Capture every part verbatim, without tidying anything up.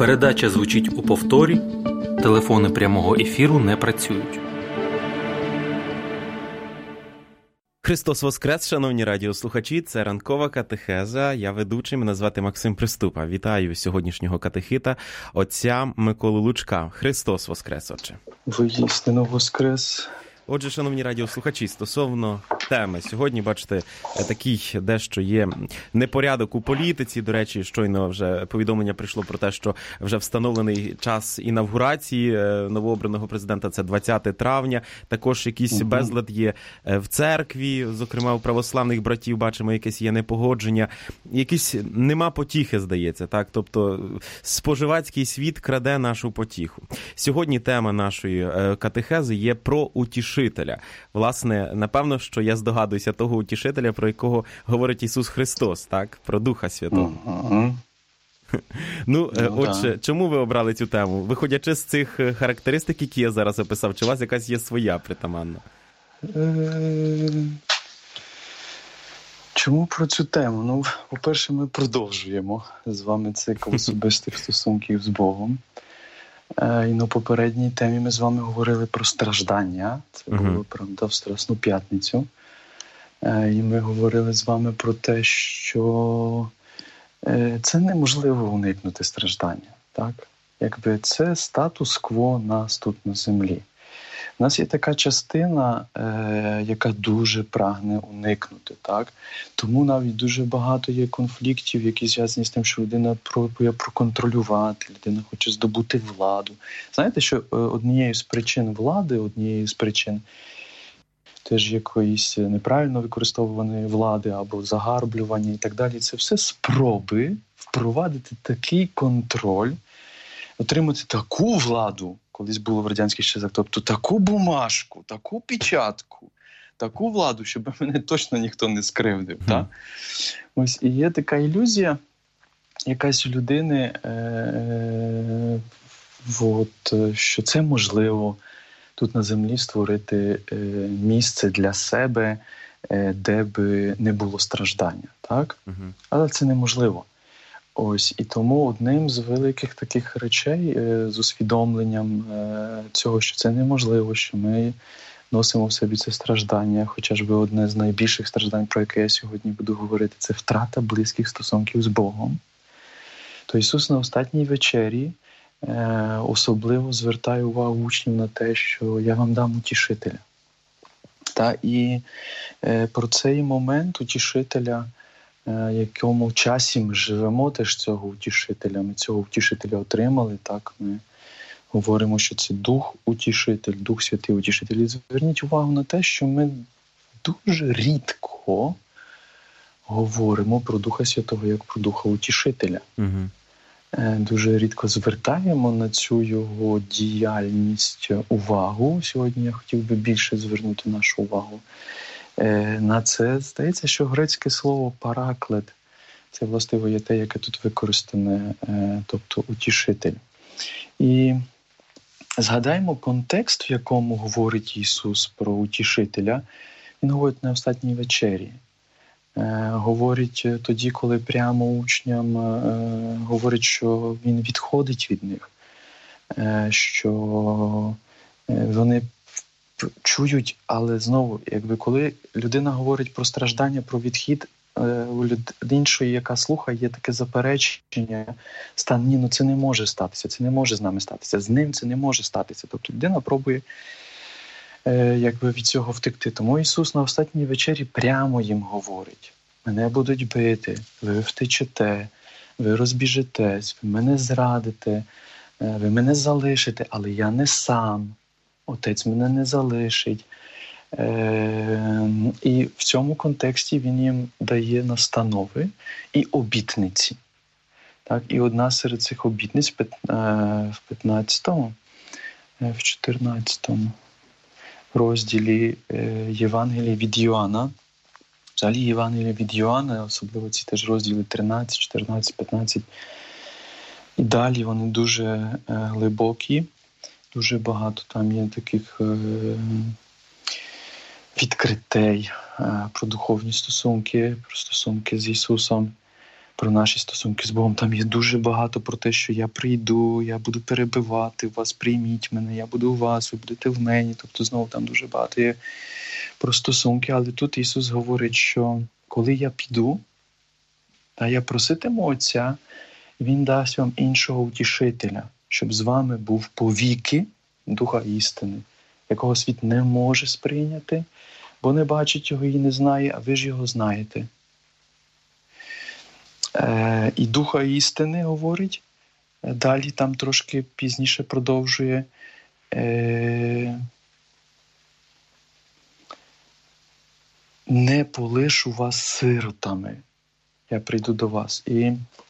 Передача звучить у повторі, телефони прямого ефіру не працюють. Христос Воскрес, шановні радіослухачі, це ранкова катехеза. Я ведучий, мене звати Максим Приступа. Вітаю сьогоднішнього катехита, отця Миколу Лучка. Христос Воскрес, отче. Воістину Воскрес. Отже, шановні радіослухачі, стосовно теми. Сьогодні, бачите, такий дещо є непорядок у політиці. До речі, щойно вже повідомлення прийшло про те, що вже встановлений час інавгурації новообраного президента, це двадцяте травня. Також якийсь угу. безлад є в церкві, зокрема у православних братів, бачимо, якесь є непогодження. Якісь нема потіхи, здається, так? Тобто споживацький світ краде нашу потіху. Сьогодні тема нашої катехези є про утішителя. Власне, напевно, що я здогадуюся того утішителя, про якого говорить Ісус Христос, так? Про Духа Святого. Uh-huh. Ну, ну, отже, да. Чому ви обрали цю тему? Виходячи з цих характеристик, які я зараз описав, чи у вас якась є своя притаманна? Е... Чому про цю тему? Ну, по-перше, ми продовжуємо з вами цикл особистих стосунків з Богом. І на попередній темі ми з вами говорили про страждання. Це було, uh-huh. правда, в Страсну п'ятницю. І ми говорили з вами про те, що це неможливо уникнути страждання. Так? Якби це статус-кво нас тут на землі. У нас є така частина, е, яка дуже прагне уникнути. Так? Тому навіть дуже багато є конфліктів, які зв'язані з тим, що людина пробує проконтролювати, людина хоче здобути владу. Знаєте, що однією з причин влади, однією з причин теж якоїсь неправильно використовуваної влади або загарблювання і так далі, це все спроби впровадити такий контроль, отримати таку владу, колись було в радянських часах, тобто таку бумажку, таку печатку, таку владу, щоб мене точно ніхто не скривдив. Mm. Так? Ось, і є така ілюзія якась у людини, е- от, що це можливо тут на землі створити е- місце для себе, е- де би не було страждання. Так? Mm-hmm. Але це неможливо. Ось, і тому одним з великих таких речей, е, з усвідомленням е, цього, що це неможливо, що ми носимо в собі це страждання, хоча ж би одне з найбільших страждань, про яке я сьогодні буду говорити, це втрата близьких стосунків з Богом. То Ісус на останній вечері е, особливо звертає увагу учнів на те, що я вам дам утішителя. Та, і е, про цей момент утішителя, в якому часі ми живемо теж цього утішителя. Ми цього утішителя отримали, так, ми говоримо, що це Дух-утішитель, Дух Святий утішитель. І зверніть увагу на те, що ми дуже рідко говоримо про Духа Святого як про Духа-утішителя. Угу. Дуже рідко звертаємо на цю його діяльність увагу. Сьогодні я хотів би більше звернути нашу увагу на це. Здається, що грецьке слово «параклет» – це, властиво, є те, яке тут використане, тобто утішитель. І згадаємо контекст, в якому говорить Ісус про утішителя. Він говорить на останній вечері. Говорить тоді, коли прямо учням говорить, що Він відходить від них, що вони чують, але знову, якби коли людина говорить про страждання, про відхід, у іншої, яка слухає, є таке заперечення, стан, ні, ну це не може статися, це не може з нами статися, з ним це не може статися. Тобто людина пробує е, якби від цього втекти. Тому Ісус на останній вечері прямо їм говорить: мене будуть бити, ви втечете, ви розбіжетесь, ви мене зрадите, ви мене залишите, але я не сам. Отець мене не залишить. Е, і в цьому контексті він їм дає настанови і обітниці. Так, і одна серед цих обітниць в п'ятнадцятому, в чотирнадцятому розділі Євангелія від Йоанна. Взагалі Євангелія від Йоанна, особливо ці теж розділи тринадцять, чотирнадцять, п'ятнадцять. І далі вони дуже глибокі. Дуже багато там є таких е, відкритей е, про духовні стосунки, про стосунки з Ісусом. про наші стосунки з Богом. Там є дуже багато про те, що я прийду, я буду перебивати вас, прийміть мене, я буду у вас, ви будете в мені. Тобто знову там дуже багато є про стосунки. Але тут Ісус говорить, що коли я піду, та я проситиму Отця, Він дасть вам іншого утішителя, щоб з вами був повіки Духа істини, якого світ не може сприйняти, бо не бачить його і не знає, а ви ж його знаєте. Е, і Духа істини говорить, далі там трошки пізніше продовжує, е, не полишу вас сиротами, я прийду до вас. І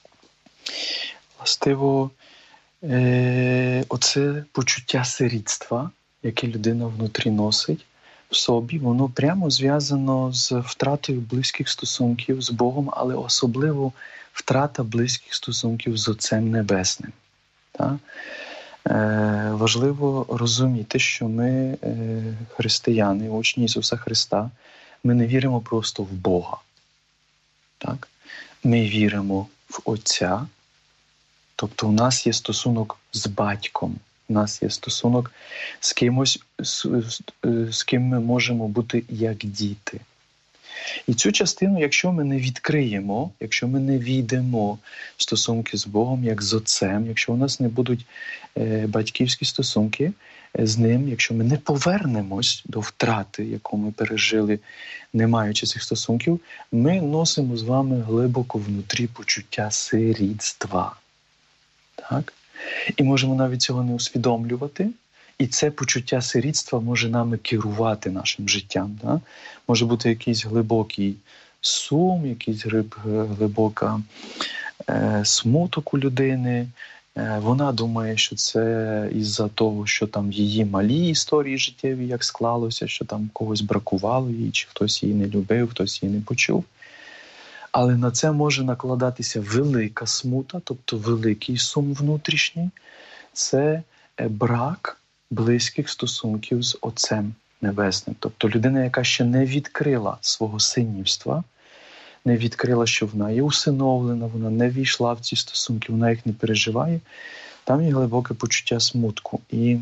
властиво е, оце почуття сирітства, яке людина внутрі носить в собі, воно прямо зв'язано з втратою близьких стосунків з Богом, але особливо втрата близьких стосунків з Отцем Небесним. Так? Е, важливо розуміти, що ми, е, християни, учні Ісуса Христа, ми не віримо просто в Бога. Так? Ми віримо в Отця, тобто у нас є стосунок з батьком, у нас є стосунок з кимось, з, з, з ким ми можемо бути як діти. І цю частину, якщо ми не відкриємо, якщо ми не війдемо в стосунки з Богом, як з Отцем, якщо у нас не будуть е, батьківські стосунки з Ним, якщо ми не повернемось до втрати, яку ми пережили, не маючи цих стосунків, ми носимо з вами глибоко внутрі почуття сирітства. Так? І можемо навіть цього не усвідомлювати. І це почуття сирітства може нами керувати нашим життям. Да? Може бути якийсь глибокий сум, якийсь глибока е, смуток у людини. Е, вона думає, що це із-за того, що там її малі історії життєві, як склалося, що там когось бракувало їй, чи хтось її не любив, хтось її не почув. Але на це може накладатися велика смута, тобто великий сум внутрішній. Це брак близьких стосунків з Отцем Небесним. Тобто людина, яка ще не відкрила свого синівства, не відкрила, що вона є усиновлена, вона не війшла в ці стосунки, вона їх не переживає, там є глибоке почуття смутку. І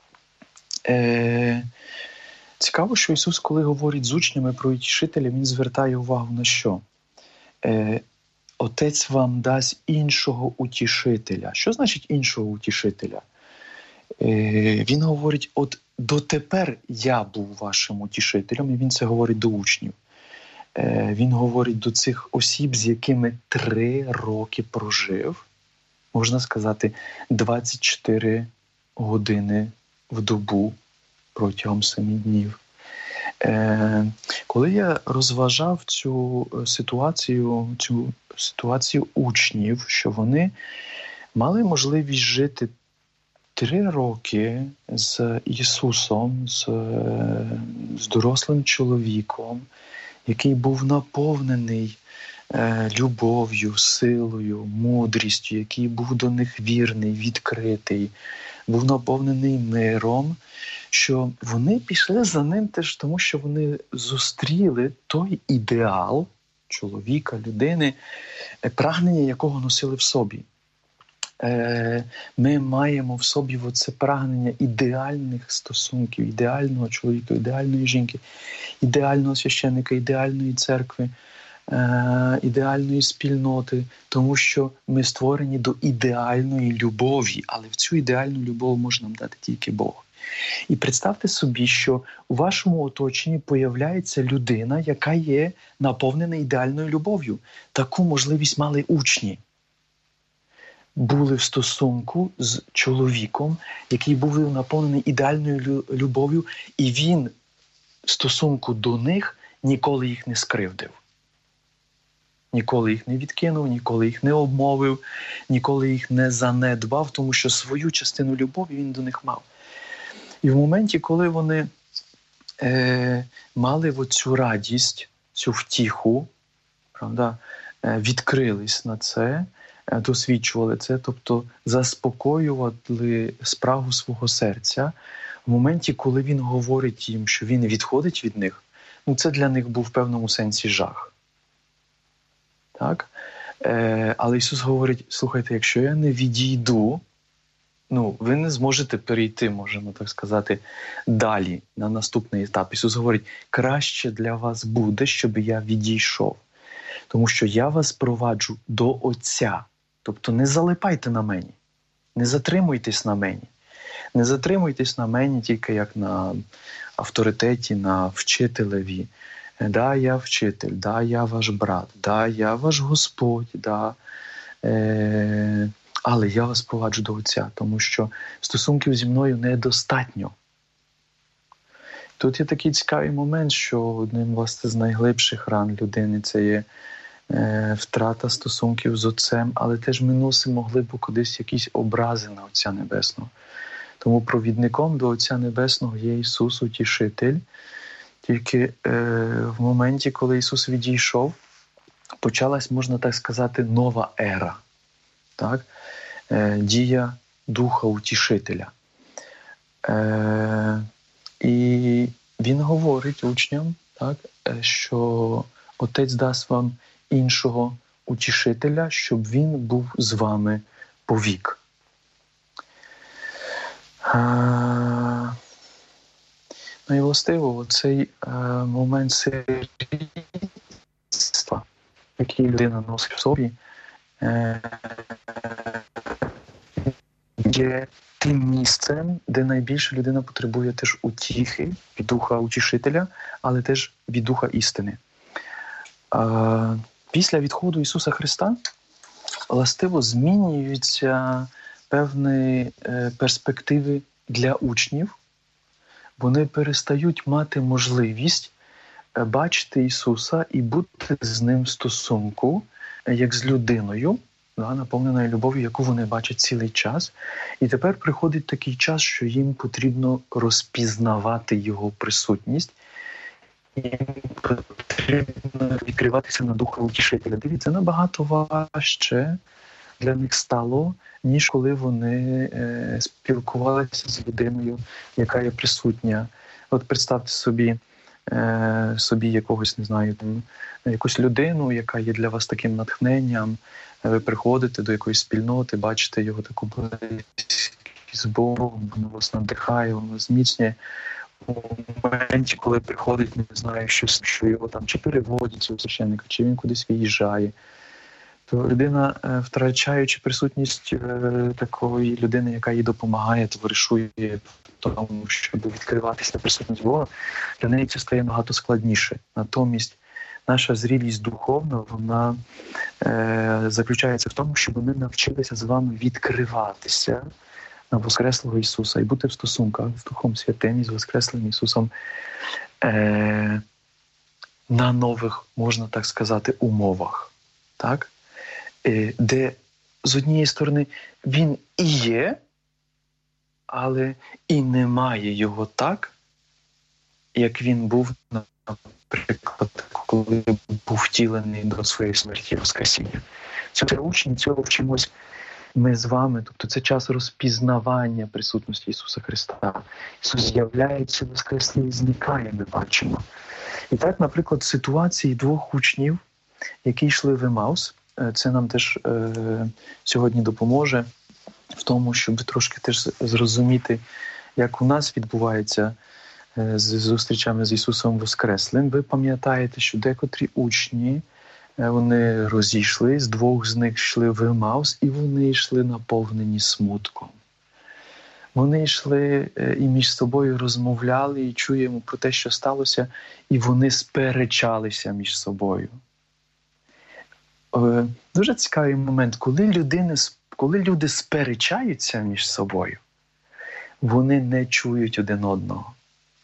е, цікаво, що Ісус, коли говорить з учнями про утішителя, Він звертає увагу на що? Е, Отець вам дасть іншого утішителя. Що значить іншого утішителя? Він говорить, от дотепер я був вашим утішителем, і він це говорить до учнів. Він говорить до цих осіб, з якими три роки прожив, можна сказати, двадцять чотири години в добу протягом семи днів. Коли я розважав цю ситуацію, цю ситуацію учнів, що вони мали можливість жити Три роки з Ісусом, з, з дорослим чоловіком, який був наповнений е, любов'ю, силою, мудрістю, який був до них вірний, відкритий, був наповнений миром, що вони пішли за ним теж тому, що вони зустріли той ідеал чоловіка, людини, прагнення якого носили в собі. Ми маємо в собі оце прагнення ідеальних стосунків, ідеального чоловіка, ідеальної жінки, ідеального священника, ідеальної церкви, ідеальної спільноти, тому що ми створені до ідеальної любові, але в цю ідеальну любов може нам дати тільки Бог. І представте собі, що у вашому оточенні появляється людина, яка є наповнена ідеальною любов'ю. Таку можливість мали учні. Були в стосунку з чоловіком, який був наповнений ідеальною любов'ю, і він в стосунку до них ніколи їх не скривдив. Ніколи їх не відкинув, ніколи їх не обмовив, ніколи їх не занедбав, тому що свою частину любові він до них мав. І в моменті, коли вони е, мали оцю радість, цю втіху, правда, е, відкрились на це, досвідчували це, тобто заспокоювали спрагу свого серця. В моменті, коли він говорить їм, що він відходить від них, ну це для них був в певному сенсі жах. Так? Е, але Ісус говорить, слухайте, якщо я не відійду, ну, ви не зможете перейти, можемо так сказати, далі, на наступний етап. Ісус говорить, краще для вас буде, щоб я відійшов. Тому що я вас проваджу до Отця. Тобто не залипайте на мені, не затримуйтесь на мені. Не затримуйтесь на мені тільки як на авторитеті, на вчителеві. Да, я вчитель, да, я ваш брат, да, я ваш Господь, да, е- але я вас проваджу до Отця, тому що стосунків зі мною недостатньо. Тут є такий цікавий момент, що одним власне, з найглибших ран людини це є е- втрата стосунків з Отцем, але теж ми носимо глибоко десь якісь образи на Отця Небесного. Тому провідником до Отця Небесного є Ісус, Утішитель. Тільки е, в моменті, коли Ісус відійшов, почалась, можна так сказати, нова ера. Так? Е, дія Духа Утішителя. Е, і Він говорить учням, так, що Отець дасть вам іншого утішителя, щоб він був з вами повік. А, ну і властиво цей момент сирітства, який людина носить в собі, е, є тим місцем, де найбільше людина потребує теж утіхи від Духа Утішителя, але теж від Духа істини. А, після відходу Ісуса Христа властиво змінюються певні е, перспективи для учнів. Вони перестають мати можливість е, бачити Ісуса і бути з Ним в стосунку, е, як з людиною, да, наповненою любов'ю, яку вони бачать цілий час. І тепер приходить такий час, що їм потрібно розпізнавати Його присутність. Їм потрібно відкриватися на Духа Утішителя. Дивіться, набагато важче для них стало, ніж коли вони е, спілкувалися з людиною, яка є присутня. От представте собі, е, собі якогось, не знаю, там, якусь людину, яка є для вас таким натхненням. Ви приходите до якоїсь спільноти, бачите його таку близькість з Богом, воно вас надихає, воно зміцнює. У моменті, коли приходить, не знаю, що, що його там чи переводять цього священника, чи він кудись виїжджає, то людина, втрачаючи присутність такої людини, яка їй допомагає, товаришує тому, щоб відкриватися на присутність Бога, для неї це стає набагато складніше. Натомість наша зрілість духовна, вона е, заключається в тому, щоб ми навчилися з вами відкриватися на Воскреслого Ісуса і бути в стосунках з Духом Святим і з Воскреслим Ісусом е, на нових, можна так сказати, умовах. Так? Е, де з однієї сторони Він і є, але і немає Його так, як Він був, наприклад, коли був втілений до своєї смерті і воскресіння. Це учні, цього вчимось ми з вами. Тобто це час розпізнавання присутності Ісуса Христа. Ісус з'являється, воскреслий і зникає, ми бачимо. І так, наприклад, в ситуації двох учнів, які йшли в Емаус, це нам теж е, сьогодні допоможе в тому, щоб трошки теж зрозуміти, як у нас відбувається е, з зустрічами з Ісусом Воскреслим. Ви пам'ятаєте, що декотрі учні, е, вони розійшлись, двох з них йшли в Емаус, і вони йшли наповнені смутком. Вони йшли е, і між собою розмовляли, і чуємо про те, що сталося, і вони сперечалися між собою. Е, дуже цікавий момент, коли, людини, коли люди сперечаються між собою, вони не чують один одного.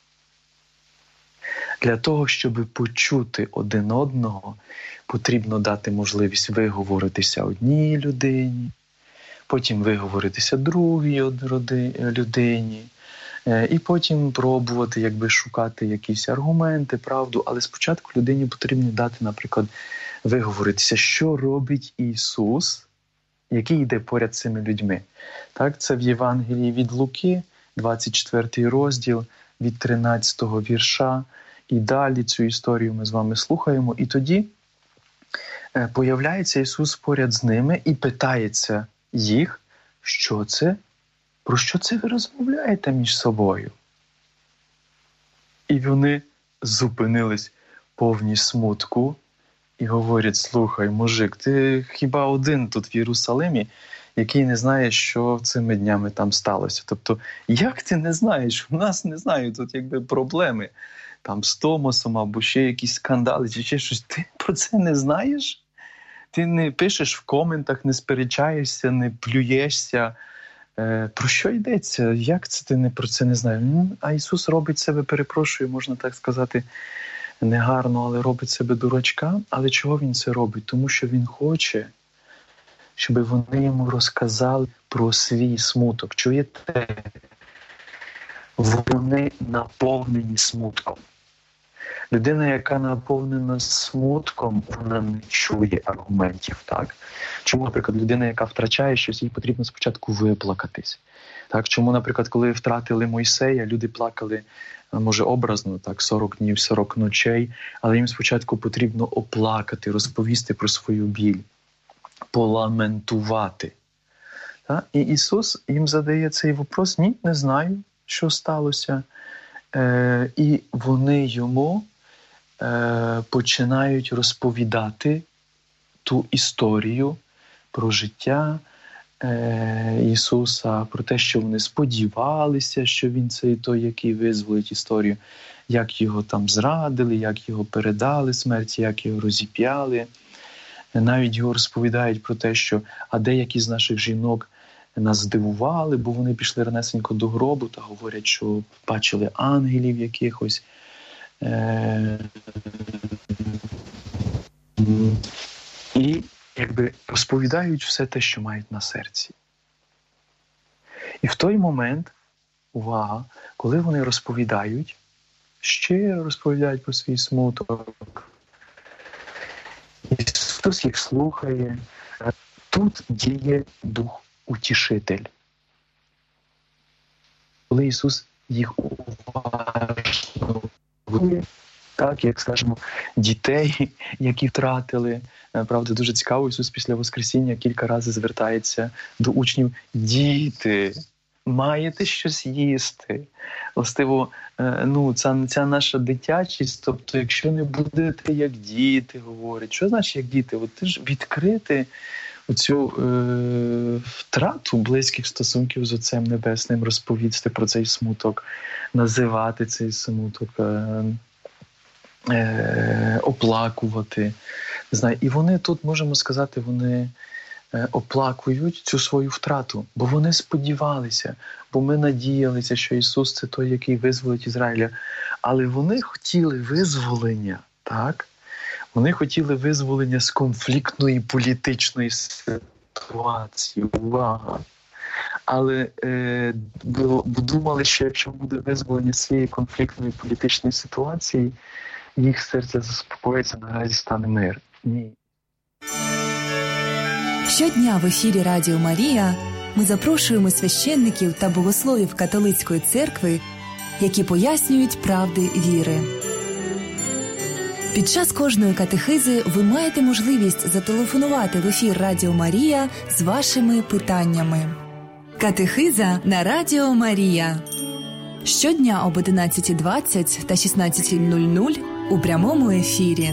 Для того, щоб почути один одного, потрібно дати можливість виговоритися одній людині, потім виговоритися другій людині, і потім пробувати якби шукати якісь аргументи, правду. Але спочатку людині потрібно дати, наприклад, виговоритися, що робить Ісус, який йде поряд з цими людьми. Так, це в Євангелії від Луки, двадцять четвертий розділ, від тринадцятого вірша. І далі цю історію ми з вами слухаємо. І тоді появляється Ісус поряд з ними і питається їх, що це, про що це ви розмовляєте між собою? І вони зупинились повні смутку і говорять: слухай, мужик, ти хіба один тут в Єрусалимі, який не знає, що цими днями там сталося? Тобто, як ти не знаєш? У нас, не знаю, тут якби проблеми там з Томасом або ще якісь скандали, чи ще щось. Ти про це не знаєш? Ти не пишеш в коментах, не сперечаєшся, не плюєшся. Е, про що йдеться? Як це ти не про це не знаєш? Ну, а Ісус робить себе, перепрошую, можна так сказати, негарно, але робить себе дурачка. Але чого Він це робить? Тому що Він хоче, щоб вони йому розказали про свій смуток. Чуєте? Вони наповнені смутком. Людина, яка наповнена смутком, вона не чує аргументів. Так? Чому, наприклад, людина, яка втрачає щось, їй потрібно спочатку виплакатись. Так? Чому, наприклад, коли втратили Мойсея, люди плакали, може, образно, так, сорок днів, сорок ночей, але їм спочатку потрібно оплакати, розповісти про свою біль, поламентувати. Так? І Ісус їм задає цей вопрос: ні, не знаю, що сталося. Е, і вони йому е, починають розповідати ту історію про життя е, Ісуса, про те, що вони сподівалися, що Він цей той, який визволить історію, як його там зрадили, як його передали смерті, як його розіп'яли. Навіть його розповідають про те, що а деякі з наших жінок нас здивували, бо вони пішли ранесенько до гробу та говорять, що бачили ангелів якихось. Е- і якби розповідають все те, що мають на серці. І в той момент, увага, коли вони розповідають, щиро розповідають про свій смуток, Ісус їх слухає, тут діє Дух Утішитель. Коли Ісус їх уважно готує, так, як, скажімо, дітей, які втратили. Правда, дуже цікаво, Ісус після Воскресіння кілька разів звертається до учнів: діти, маєте щось їсти. Властиво, ну, ця, ця наша дитячість, тобто, якщо не будете як діти, говорять. Що значить як діти? От ти ж відкрити оцю е, втрату близьких стосунків з Отцем Небесним, розповісти про цей смуток, називати цей смуток, е, е, оплакувати. Не знаю. І вони тут, можемо сказати, вони е, оплакують цю свою втрату, бо вони сподівалися, бо ми надіялися, що Ісус – це той, який визволить Ізраїля. Але вони хотіли визволення, так? Вони хотіли визволення з конфліктної політичної ситуації. Увага! Але е, думали, що якщо буде визволення з цієї конфліктної політичної ситуації, їх серце заспокоїться, наразі стане мир. Ні. Щодня в ефірі Радіо Марія ми запрошуємо священників та богословів католицької церкви, які пояснюють правди віри. Під час кожної катехизи ви маєте можливість зателефонувати в ефір Радіо Марія з вашими питаннями. Катехиза на Радіо Марія. Щодня об одинадцята двадцять та шістнадцята нуль нуль у прямому ефірі.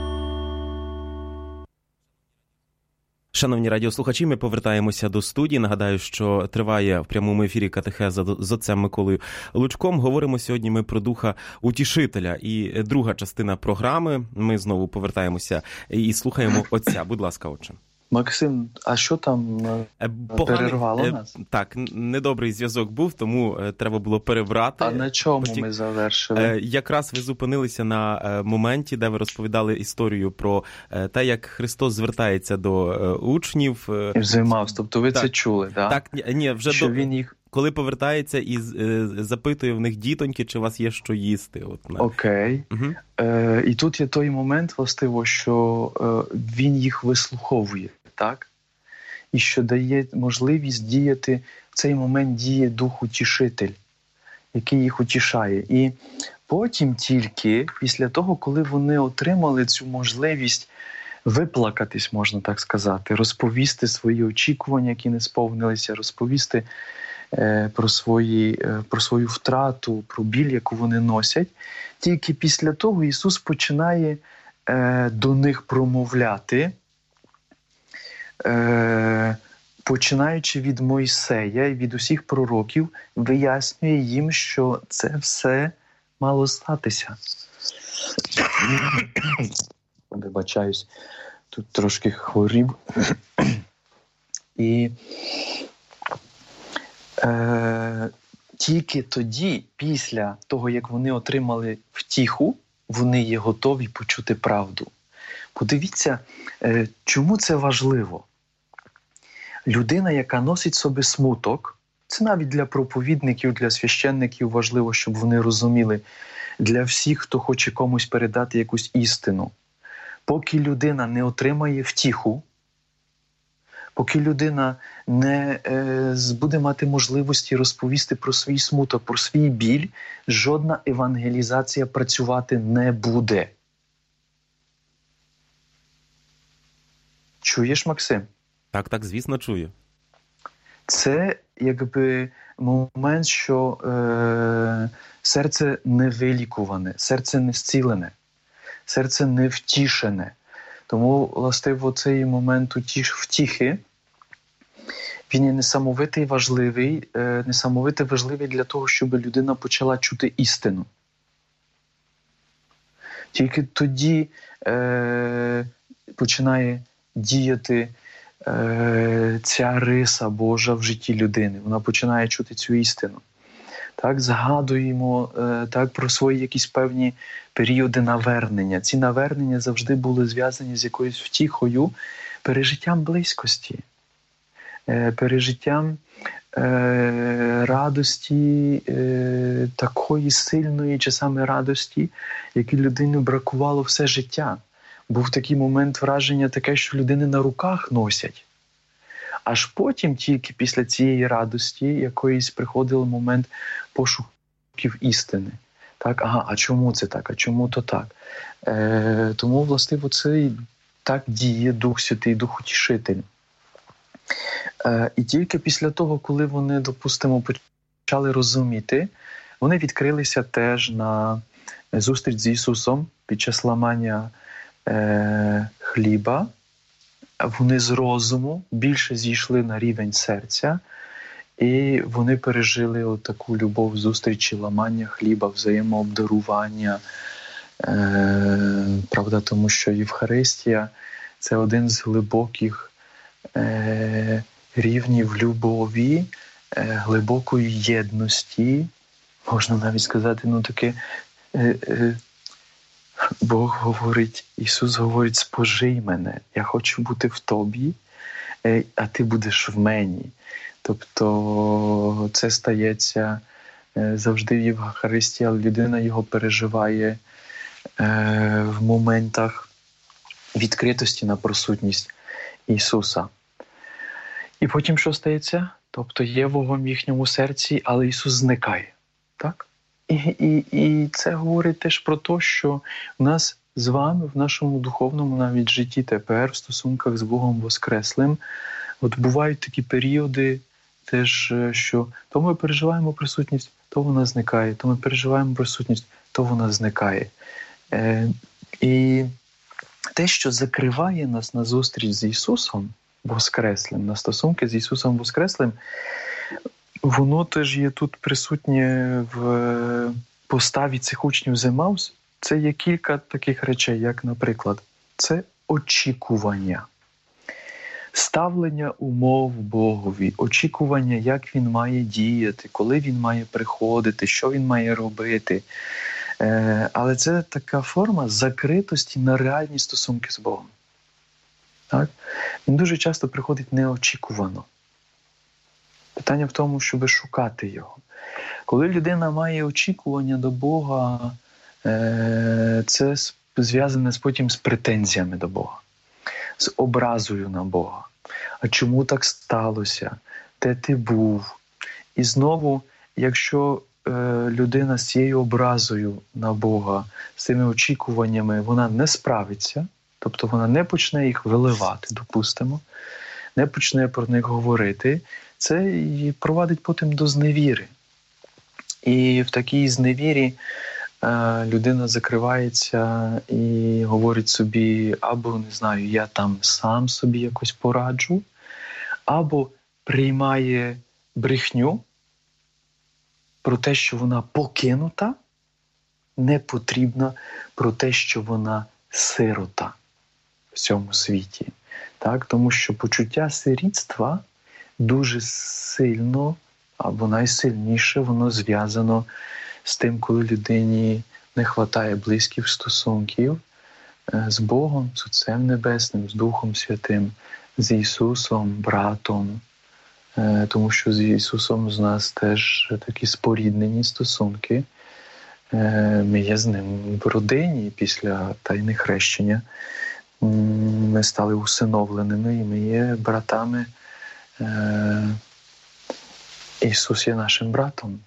Шановні радіослухачі, ми повертаємося до студії. Нагадаю, що триває в прямому ефірі катехеза з отцем Миколою Лучком. Говоримо сьогодні ми про Духа Утішителя. І друга частина програми. Ми знову повертаємося і слухаємо отця. Будь ласка, отче. Максим, а що там Поганий, перервало нас? Так, недобрий зв'язок був, тому треба було перебрати. А на чому Потім, ми завершили? Якраз ви зупинилися на моменті, де ви розповідали історію про те, як Христос звертається до учнів. І взаймався, тобто ви так, це чули, да? так? Так, ні, вже що до... він їх... Коли повертається і е, запитує в них: дітоньки, чи у вас є що їсти? От, Окей. Угу. Е, і тут є той момент, властиво, що е, він їх вислуховує, так? І що дає можливість діяти, в цей момент діє Дух Утішитель, який їх утішає. І потім тільки, після того, коли вони отримали цю можливість виплакатись, можна так сказати, розповісти свої очікування, які не сповнилися, розповісти е, про, свої, е, про свою втрату, про біль, яку вони носять. Тільки після того Ісус починає е, до них промовляти, е, починаючи від Мойсея і від усіх пророків, вияснює їм, що це все мало статися. Вибачаюсь, тут трошки хворів. І е, тільки тоді, після того, як вони отримали втіху, вони є готові почути правду. Подивіться, е, чому це важливо. Людина, яка носить собі смуток, це навіть для проповідників, для священників важливо, щоб вони розуміли, для всіх, хто хоче комусь передати якусь істину. Поки людина не отримає втіху, поки людина не е, буде мати можливості розповісти про свій смуток, про свій біль, жодна евангелізація працювати не буде. Чуєш, Максим? Так, так, звісно, чую. Це якби момент, що е, серце не вилікуване, серце не зцілене, серце не втішене. Тому, властиво, цей момент утіш, втіхи, він є несамовитий важливий, е, несамовито важливий для того, щоб людина почала чути істину. Тільки тоді е, починає діяти е, ця риса Божа в житті людини. Вона починає чути цю істину. Так, згадуємо е, так, про свої якісь певні періоди навернення. Ці навернення завжди були зв'язані з якоюсь втіхою, пережиттям близькості, е, пережиттям е, радості, е, такої сильної часами радості, якій людині бракувало все життя. Був такий момент враження таке, що людини на руках носять. Аж потім, тільки після цієї радості, якоїсь приходив момент пошуків істини. Так, ага, а чому це так, а чому то так? Е, тому, властиво, це так діє Дух Святий, Дух Утішитель. Е, і тільки після того, коли вони, допустимо, почали розуміти, вони відкрилися теж на зустріч з Ісусом під час ламання е, хліба. Вони з розуму більше зійшли на рівень серця, і вони пережили таку любов зустрічі, ламання хліба, взаємообдарування. Е, правда, тому що Євхаристія – це один з глибоких е, рівнів любові, е, глибокої єдності. Можна навіть сказати, ну таке, е, е, Бог говорить, Ісус говорить, спожий мене, я хочу бути в тобі, а ти будеш в мені. Тобто це стається завжди в Євхаристії, але людина його переживає в моментах відкритості на присутність Ісуса. І потім що стається? Тобто є вогонь в їхньому серці, але Ісус зникає. Так? І, і, і це говорить теж про те, що в нас з вами, в нашому духовному навіть житті тепер, в стосунках з Богом Воскреслим, от бувають такі періоди, теж, що то ми переживаємо присутність, то вона зникає, то ми переживаємо присутність, то вона зникає. Е, і те, що закриває нас на зустріч з Ісусом Воскреслим, на стосунки з Ісусом Воскреслим, воно теж є тут присутнє в поставі цих учнів з Емаус. Це є кілька таких речей, як, наприклад, це очікування, ставлення умов Богові, очікування, як Він має діяти, коли Він має приходити, що Він має робити. Е, але це така форма закритості на реальні стосунки з Богом. Так? Він дуже часто приходить неочікувано. Питання в тому, щоб шукати його. Коли людина має очікування до Бога, це зв'язане потім з претензіями до Бога, з образою на Бога. А чому так сталося? Де ти був? І знову, якщо людина з цією образою на Бога, з цими очікуваннями, вона не справиться, тобто вона не почне їх виливати, допустимо, не почне про них говорити, це її провадить потім до зневіри. І в такій зневірі е, людина закривається і говорить собі, або, не знаю, я там сам собі якось пораджу, або приймає брехню про те, що вона покинута, не потрібна, про те, що вона сирота в цьому світі. Так? Тому що почуття сирітства дуже сильно, або найсильніше, воно зв'язано з тим, коли людині не вистачає близьких стосунків з Богом, з Отцем Небесним, з Духом Святим, з Ісусом, братом. Тому що з Ісусом з нас теж такі споріднені стосунки. Ми є з Ним в родині після тайни хрещення. Ми стали усиновленими і ми є братами. Ісус є нашим братом.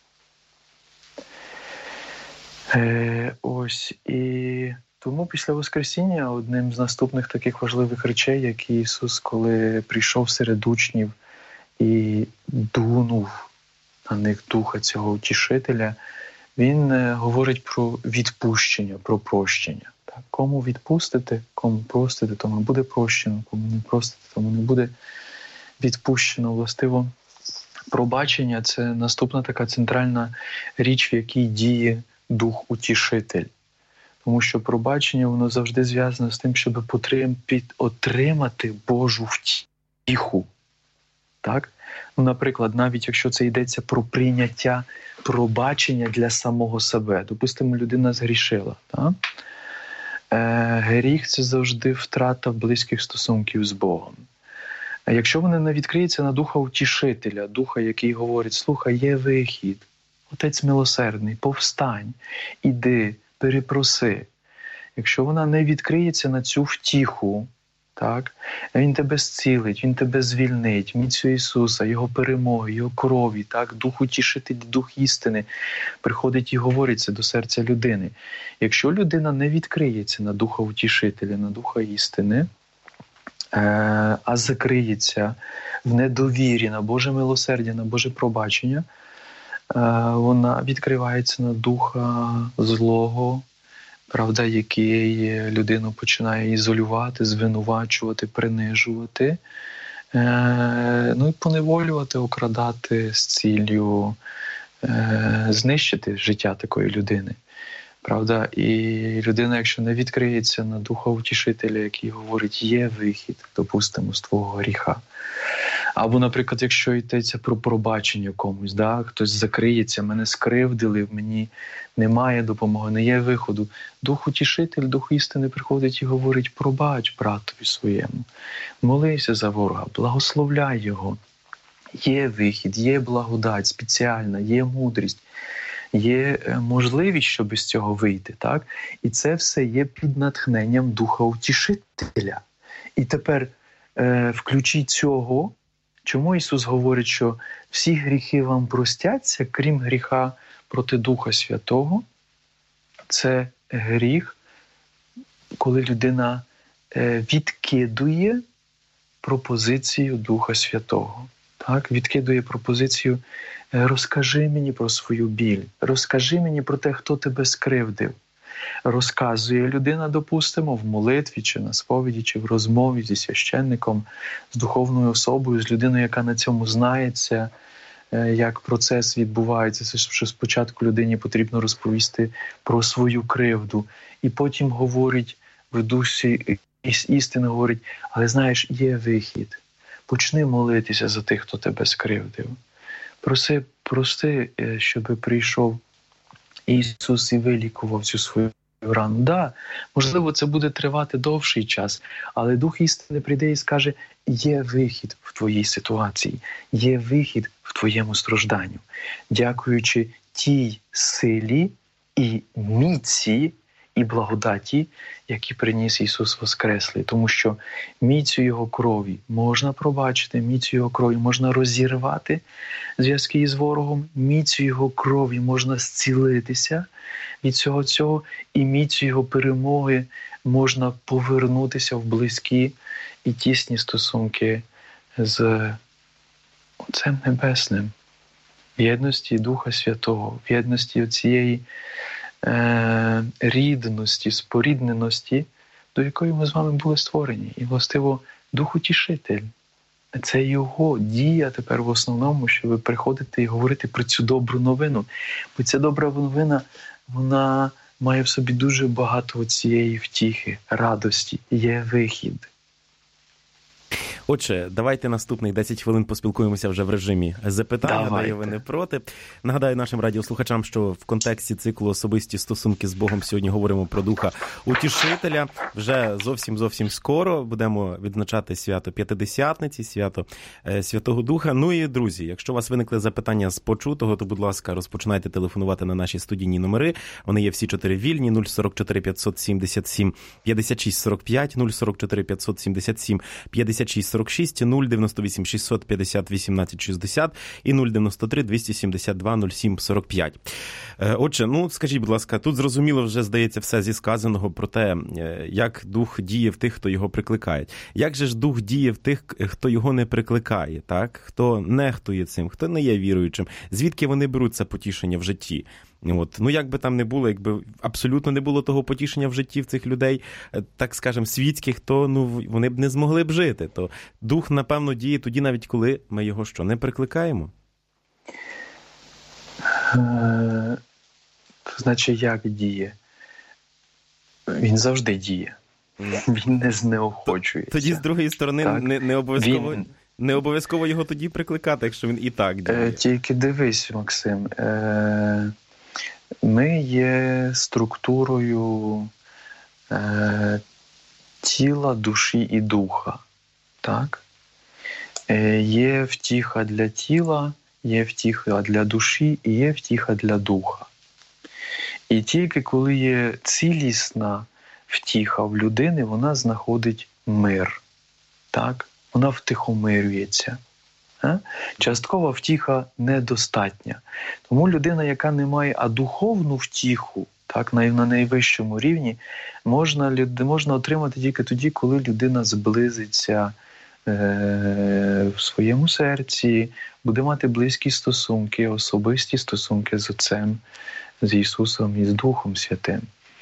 Ось, і тому після Воскресіння одним з наступних таких важливих речей, як Ісус, коли прийшов серед учнів і дунув на них духа цього утішителя, Він говорить про відпущення, про прощення. Так? Кому відпустити, кому простити, тому буде прощено, кому не простити, тому не буде відпущено. Властиво, пробачення – це наступна така центральна річ, в якій діє Дух-Утішитель. Тому що пробачення, воно завжди зв'язане з тим, щоб отримати Божу втіху. Так? Ну, наприклад, навіть якщо це йдеться про прийняття пробачення для самого себе. Допустимо, людина згрішила. Так? Е, гріх – це завжди втрата близьких стосунків з Богом. А якщо вона не відкриється на Духа Утішителя, Духа, який говорить, слухай, є вихід, Отець милосердний, повстань, іди, перепроси. Якщо вона не відкриється на цю втіху, так, Він тебе зцілить, Він тебе звільнить, міцю Ісуса, Його перемоги, Його крові, так, Дух Утішитель, Дух істини приходить і говорить це до серця людини. Якщо людина не відкриється на Духа Утішителя, на Духа істини, а закриється в недовірі на Боже милосердя, на Боже пробачення, вона відкривається на духа злого, правда, який людину починає ізолювати, звинувачувати, принижувати, ну і поневолювати, окрадати з ціллю знищити життя такої людини. Правда? І людина, якщо не відкриється на Духа Утішителя, який говорить, є вихід, допустимо, з твого гріха. Або, наприклад, якщо йдеться про пробачення комусь, да? Хтось закриється, мене скривдили, мені немає допомоги, не є виходу. Дух Утішитель, Дух істини приходить і говорить, пробач братові своєму, молися за ворога, благословляй його. Є вихід, є благодать спеціальна, є мудрість. Є можливість, щоб з цього вийти, так? І це все є під натхненням Духа Утішителя. І тепер е, в ключі цього, чому Ісус говорить, що всі гріхи вам простяться, крім гріха проти Духа Святого, це гріх, коли людина е, відкидує пропозицію Духа Святого. Так? Відкидує пропозицію «розкажи мені про свою біль, розкажи мені про те, хто тебе скривдив». Розказує людина, допустимо, в молитві, чи на сповіді, чи в розмові зі священником, з духовною особою, з людиною, яка на цьому знається, як процес відбувається. Це що спочатку людині потрібно розповісти про свою кривду. І потім говорить в дусі істини, говорить, але знаєш, є вихід. Почни молитися за тих, хто тебе скривдив. Проси, прости, щоб прийшов Ісус і вилікував цю свою рану. Да, можливо, це буде тривати довший час, але Дух істини прийде і скаже, є вихід в твоїй ситуації, є вихід в твоєму стражданню. Дякуючи тій силі і міці і благодаті, які приніс Ісус Воскреслий. Тому що міцю Його крові можна пробачити, міцю Його крові можна розірвати зв'язки із ворогом, міцю Його крові можна зцілитися від цього цього, і міцю Його перемоги можна повернутися в близькі і тісні стосунки з Отцем Небесним, в єдності Духа Святого, в єдності цієї е, рідності, спорідненості, до якої ми з вами були створені. І, властиво, Дух Утішитель. Це Його дія тепер в основному, що ви приходите і говорите про цю добру новину. Бо ця добра новина, вона має в собі дуже багато цієї втіхи, радості, є вихід. Отже, давайте наступних десять хвилин поспілкуємося вже в режимі запитань. Гадаю, ви не проти. Нагадаю нашим радіослухачам, що в контексті циклу «Особисті стосунки з Богом» сьогодні говоримо про Духа Утішителя. Вже зовсім-зовсім скоро будемо відзначати свято П'ятидесятниці, свято Святого Духа. Ну і, друзі, якщо у вас виникли запитання з почутого, то, будь ласка, розпочинайте телефонувати на наші студійні номери. Вони є всі чотири вільні: нуль сорок чотири п'ятсот сімдесят сім п'ятдесят шість сорок п'ять, нуль сорок чотири п'ятсот сімдесят сім п'ятдесят шість сорок шість, нуль дев'яносто вісім шістсот п'ятдесят вісімнадцять шістдесят і нуль дев'яносто три двісті сімдесят два нуль сім сорок п'ять. Отже, ну, скажіть, будь ласка, тут зрозуміло вже, здається, все зі сказаного про те, як Дух діє в тих, хто його прикликає. Як же ж Дух діє в тих, хто його не прикликає, так? Хто нехтує цим, хто не є віруючим? Звідки вони беруть це потішення в житті? От. Ну, як би там не було, якби абсолютно не було того потішення в житті в цих людей, так скажемо, світських, то ну, вони б не змогли б жити. То Дух, напевно, діє тоді, навіть коли ми його що, не прикликаємо? Е, значить, як діє? Він завжди діє. Він не знеохочується. Тоді, з другої сторони, не, не, обов'язково, Він... не обов'язково його тоді прикликати, якщо він і так діє. Е, тільки дивись, Максим, е, ми є структурою е, тіла, душі і духа. Так? Е, є втіха для тіла, є втіха для душі і є втіха для духа. І тільки коли є цілісна втіха в людини, вона знаходить мир. Так? Вона втихомирюється. Часткова втіха недостатня. Тому людина, яка не має, а духовну втіху, так, на, на найвищому рівні, можна, можна отримати тільки тоді, коли людина зблизиться е, в своєму серці, буде мати близькі стосунки, особисті стосунки з Отцем, з Ісусом і з Духом Святим.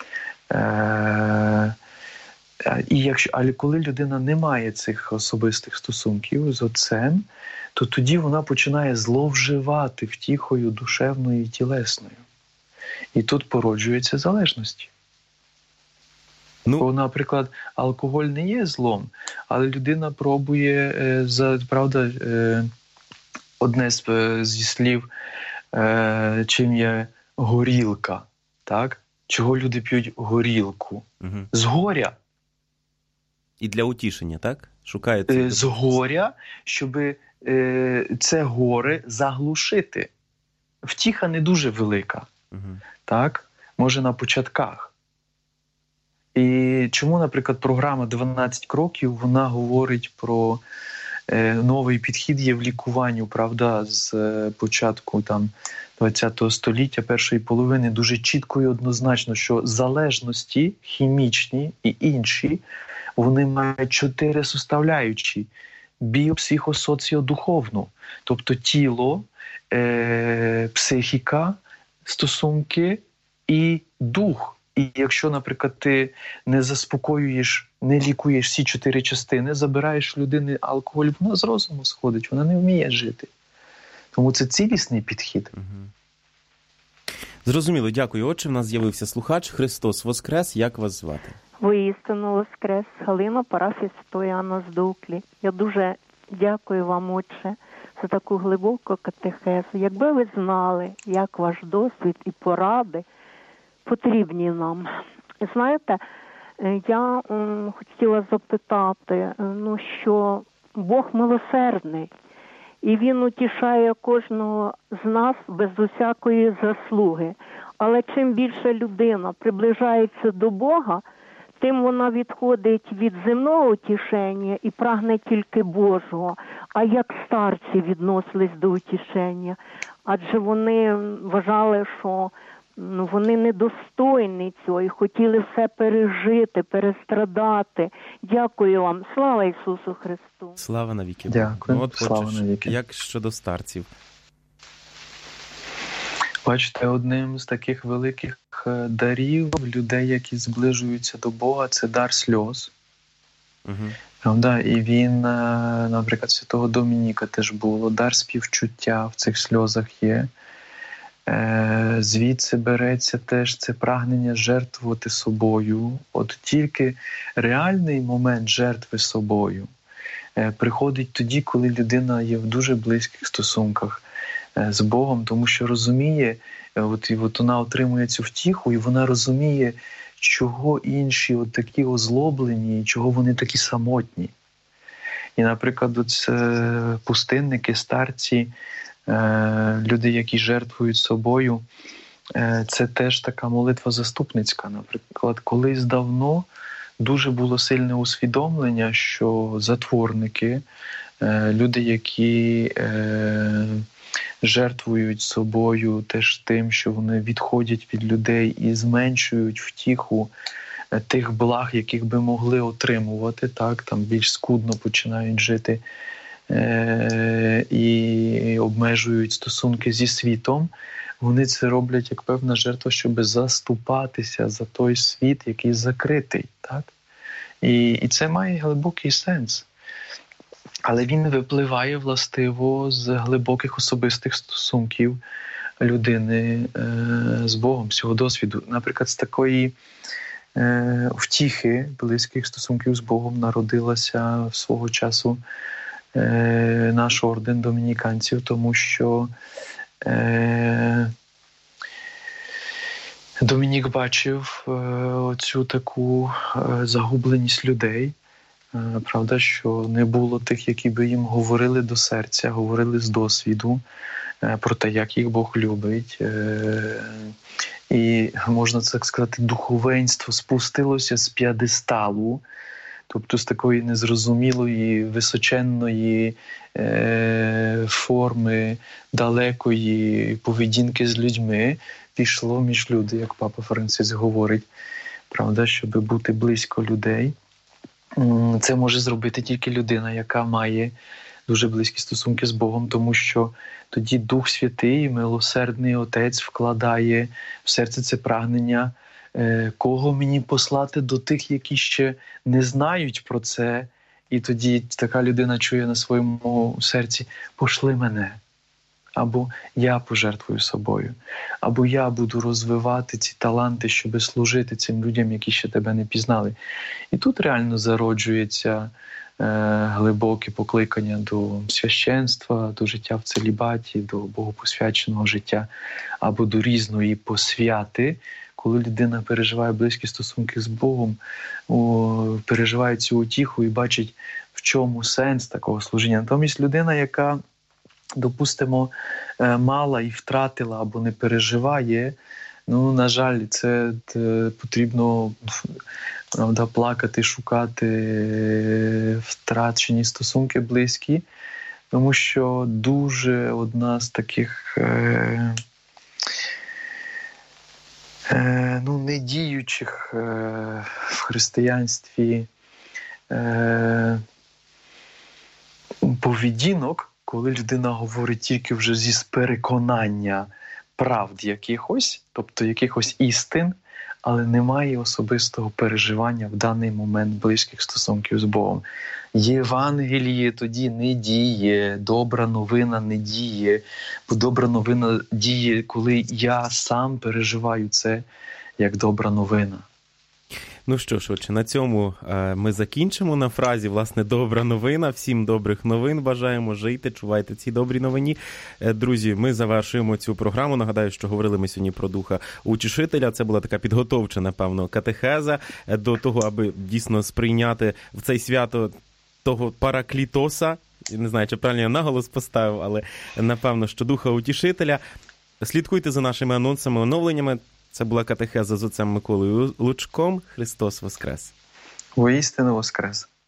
Е, І якщо, але коли людина не має цих особистих стосунків з Отцем, то тоді вона починає зловживати втіхою душевною і тілесною. І тут породжуються залежності. Ну, Бо, наприклад, алкоголь не є злом, але людина пробує, е, за, правда, е, одне з, е, зі слів, е, чим є горілка, так? Чого люди п'ють горілку? Угу. З горя. І для утішення, так? Шукається. З горя, щоб е, це горе заглушити. Втіха не дуже велика. Угу. Так? Може, на початках. І чому, наприклад, програма «дванадцять кроків», вона говорить про е, новий підхід є в лікуванню, правда, з е, початку там, ХХ століття, першої половини, дуже чітко і однозначно, що залежності хімічні і інші, вони мають чотири составляючі: біопсихосоціодуховну, тобто тіло, е- психіка, стосунки і дух. І якщо, наприклад, ти не заспокоюєш, не лікуєш всі чотири частини, забираєш людини алкоголь, вона з розуму сходить, вона не вміє жити. Тому це цілісний підхід. Угу. Зрозуміло, дякую. Отже, в нас з'явився слухач. Христос Воскрес. Як вас звати? Воістину Воскрес. Галина, парафія Святого Іоанна з Дуклі. Я дуже дякую вам, отче, за таку глибоку катехезу. Якби ви знали, як ваш досвід і поради потрібні нам. Знаєте, я м, хотіла запитати, ну, що Бог милосердний, і Він утішає кожного з нас без усякої заслуги. Але чим більше людина приближається до Бога, тим вона відходить від земного утішення і прагне тільки Божого. А як старці відносились до утішення? Адже вони вважали, що ну, вони недостойні цього і хотіли все пережити, перестрадати. Дякую вам. Слава Ісусу Христу! Слава навіки! Дякую. Ну, от, Слава отже, навіки! як щодо старців? Бачите, одним з таких великих дарів людей, які зближуються до Бога, це дар сльоз. Угу. Правда? І він, наприклад, святого Домініка теж було, дар співчуття в цих сльозах є. Звідси береться теж це прагнення жертвувати собою. От тільки реальний момент жертви собою приходить тоді, коли людина є в дуже близьких стосунках з Богом, тому що розуміє, от, і от вона отримує цю втіху, і вона розуміє, чого інші от такі озлоблені, і чого вони такі самотні. І, наприклад, от, пустинники, старці, люди, які жертвують собою, це теж така молитва заступницька. Наприклад, колись давно дуже було сильне усвідомлення, що затворники, люди, які жертвують собою теж тим, що вони відходять від людей і зменшують втіху тих благ, яких би могли отримувати, так, там більш скудно починають жити е- і обмежують стосунки зі світом, вони це роблять як певна жертва, щоб заступатися за той світ, який закритий. Так? І, і це має глибокий сенс. Але він випливає, властиво, з глибоких особистих стосунків людини е, з Богом, з цього досвіду. Наприклад, з такої е, втіхи близьких стосунків з Богом народилася свого часу е, наш орден домініканців, тому що е, Домінік бачив е, оцю таку е, загубленість людей, правда, що не було тих, які би їм говорили до серця, говорили з досвіду про те, як їх Бог любить. І, можна так сказати, духовенство спустилося з п'єдесталу, тобто з такої незрозумілої, височенної форми, далекої поведінки з людьми, пішло між люди, як Папа Франциск говорить, правда, щоб бути близько людей. Це може зробити тільки людина, яка має дуже близькі стосунки з Богом, тому що тоді Дух Святий, милосердний Отець вкладає в серце це прагнення, кого мені послати до тих, які ще не знають про це, і тоді така людина чує на своєму серці «пошли мене». Або я пожертвую собою, або я буду розвивати ці таланти, щоб служити цим людям, які ще тебе не пізнали. І тут реально зароджується е, глибоке покликання до священства, до життя в целібаті, до богопосвяченого життя, або до різної посвяти, коли людина переживає близькі стосунки з Богом, о, переживає цю утіху і бачить, в чому сенс такого служіння. Натомість людина, яка, допустимо, мала і втратила або не переживає, ну, на жаль, це потрібно, правда, плакати, шукати втрачені стосунки близькі, тому що дуже одна з таких е, е, ну, недіючих е, в християнстві е, поведінок, коли людина говорить тільки вже зі переконання правд якихось, тобто якихось істин, але немає особистого переживання в даний момент близьких стосунків з Богом. Євангеліє тоді не діє, добра новина не діє, бо добра новина діє, коли я сам переживаю це як добра новина. Ну що ж, отже, на цьому е, ми закінчимо на фразі, власне, добра новина. Всім добрих новин бажаємо, жийте, чувайте ці добрі новині. Е, друзі, ми завершуємо цю програму. Нагадаю, що говорили ми сьогодні про Духа Утішителя. Це була така підготовча, напевно, катехеза е, до того, аби дійсно сприйняти в цей свято того Параклітоса. Не знаю, чи правильно я наголос поставив, але напевно, що Духа Утішителя. Слідкуйте за нашими анонсами, оновленнями. Це була катехеза з отцем Миколою Лучком. Христос Воскрес! Воістину Воскрес!